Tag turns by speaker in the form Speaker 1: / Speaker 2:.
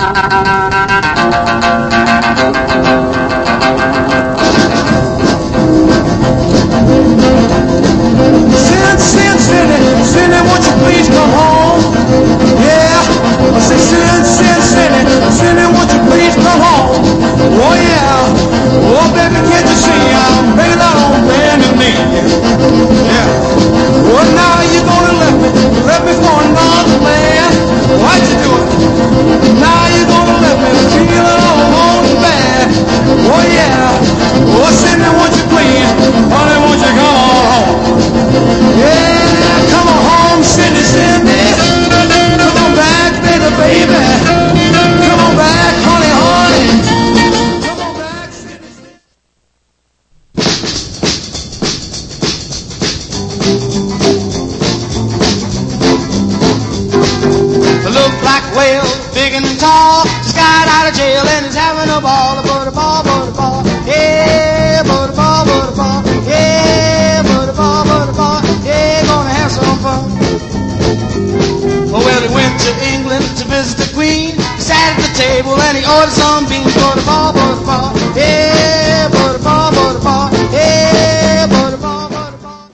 Speaker 1: Cindy, won't you please come home? Yeah, I say, Cindy, won't you please come home? Oh yeah, oh baby, can't you see I'm begging out on bending knee? Yeah, well now you gonna let me for another man? What you doing? Now you gonna let me feel it all bad? Oh yeah, oh Cindy, won't you please, honey, won't you come on home? Yeah, come on home, Cindy, come on back, baby, come on back, honey, come on back, Cindy. Look like a whale, big and tall, just got out of jail and he's having a ball, but a ball, yeah, but a ball, yeah, but a ball, yeah, gonna have some fun. Well, he went to England to visit the Queen. He sat at the table and he ordered some beans.